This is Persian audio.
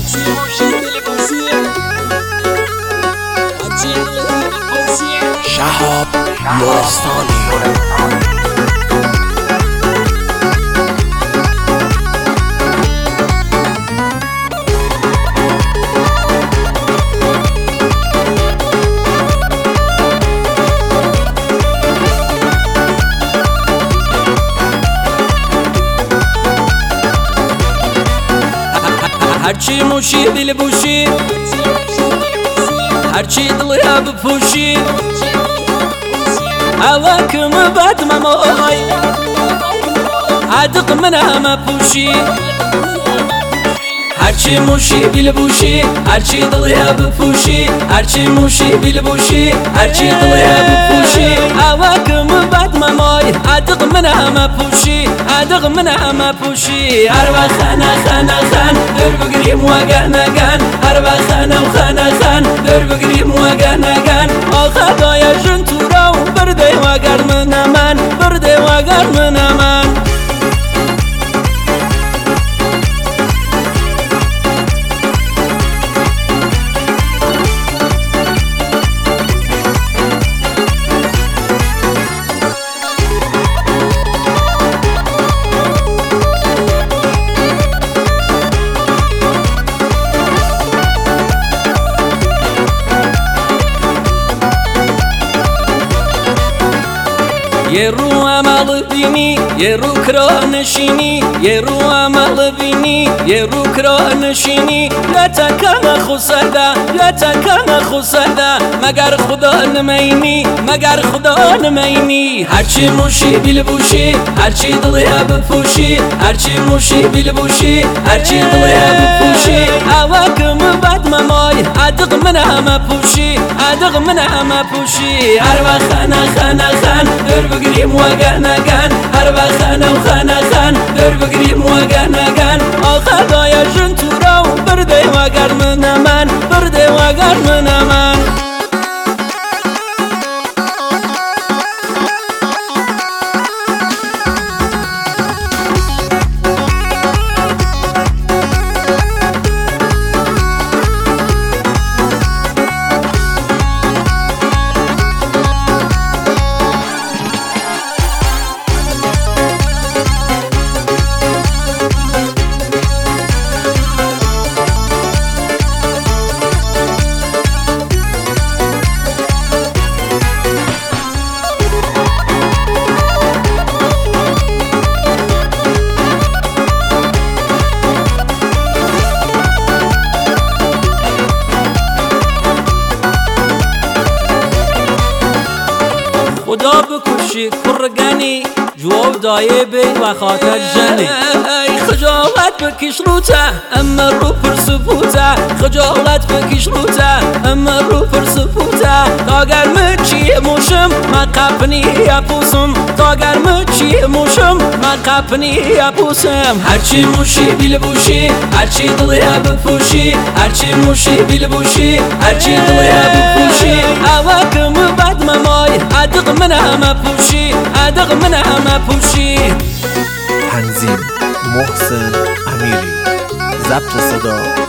شهاب لرستانی. هرچی موشی دل بوشی، هرچی دلیا بپوشی، هواکم بد ممای عدق من همه پوشی. هرچی موشی دل بوشی، هرچی دلیا بپوشی، هرچی موشی دل بوشی، هرچی دلیا بپوشی، هواکم بد ممای عدق من همه پوشی، عدق من همه پوشی. هر وقت خانه در بگریم و گهنگن، هر وقت خانه در بگریم و گهنگن. خدای جن تو رو برده و گرم من، برده و گرم من. یه رو عمل بینی، یه رو کرا نشینی، یه رو عمل بینی، یه رو کرا نشینی. یا تکن خسده، یا تکن خسده، مگر خدا نمینی، مگر خدا نمینی. هرچی موشی بیل بوشی، هرچی دلیا بپوشی، هرچی موشی بیل بوشی، هرچی دلیا بپوشی، هواکم بد ممای عدق من همه پوشی، عدق من همه پوشی. هر وقت خان در بگریم و گهنگن، هر وقت خان در بگریم و گهنگن. خدای جن تو رو برده و گرم من، برده و گرم من. خدا بکشی کرگنی جواب دایه بی و خاطر جنی. خجالت بکش روته اما رو پر سپوته، خجالت بکش روته اما رو پر سپوته. تا گرمه چی موشم من قپنی یپوسم، تا گرمه چی موشم من قپنی یپوسم. هرچی موشی بیل بوشی، هرچی دلیا بپوشی، هرچی موشی بیل بوشی، هرچی دلیا بپوشی، هواکم بد ممای عدق من همه پوشی، عدق من همه پوشی. تنظیم محسن امیری، ضبط صدا